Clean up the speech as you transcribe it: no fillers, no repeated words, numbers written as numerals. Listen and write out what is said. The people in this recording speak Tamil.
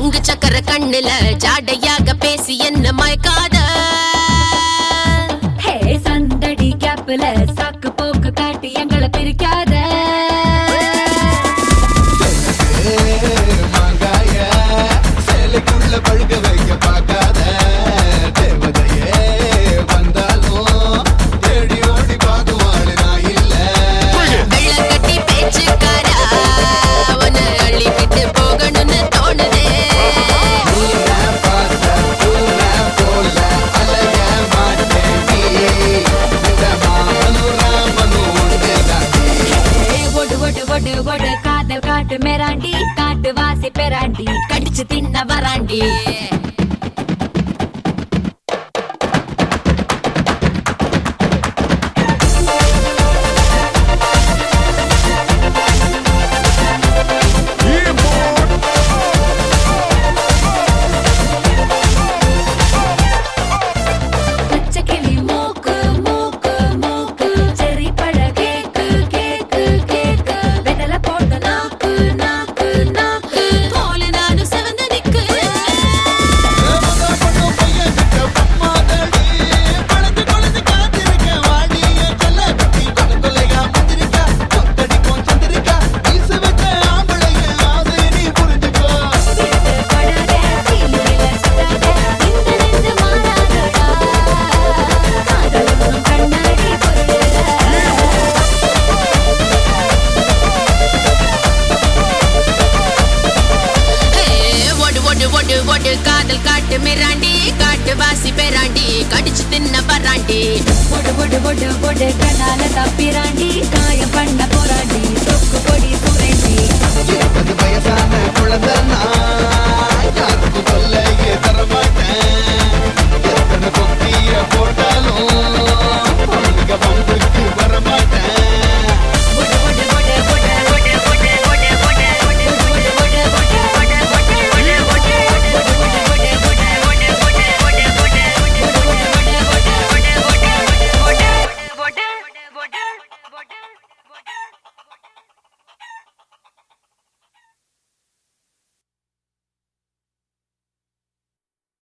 சங்கு சக்கர கண்ணுல ஜாடையாக பேசி என்ன மயக்காத சந்தடி கேப்ல சாக்கு போக்கு காட்டி எங்களை பிரிக்காத மாங்காய சேலைக்குள்ள பழுக வைக்க பார்க்காத தேவதையே வந்தாலும் தேடி ஓடி பார்க்குவாள் நான் இல்ல வெள்ள கட்டி பேச்சுக்காரா உன்னை அள்ளிக்கிட்டு போகணும்னு தோணுதே பார்த்த பூன போல அலைய மாட்டேன் நீ இந்த மாமனு ராமனு ஒடு ஒடு ஒடு ஒடு காதல் காட்டு மேராண்டி காட்டு வாசி பெராண்டி கடிச்சு தின்ன வராண்டி பச்சைக்கிளி மூக்கு மூக்கு மூக்கு செரி பழ கேக்கு கேக்கு கேக்கு வெத்தலை போட்ட நாக்கு நாக்கு நாக்கு போல நானும் செவந்து நிக்கு படாதே சீனில சுத்தாதே இந்த நெஞ்சு மாறாதடா காதலும் கண்ணாடி பொருளடா ஒடு ஒடு ஒடு ஒடு காதல் காட்டு மிராண்டி காட்டு வாசி பெராண்டி கடிச்சு தின்ன வராண்டி ஒடு ஒடு ஒடு ஒடு கண்ணால தப்பிராண்டி காயம் பண்ண போராண்டி சொக்கு பொடி சுரை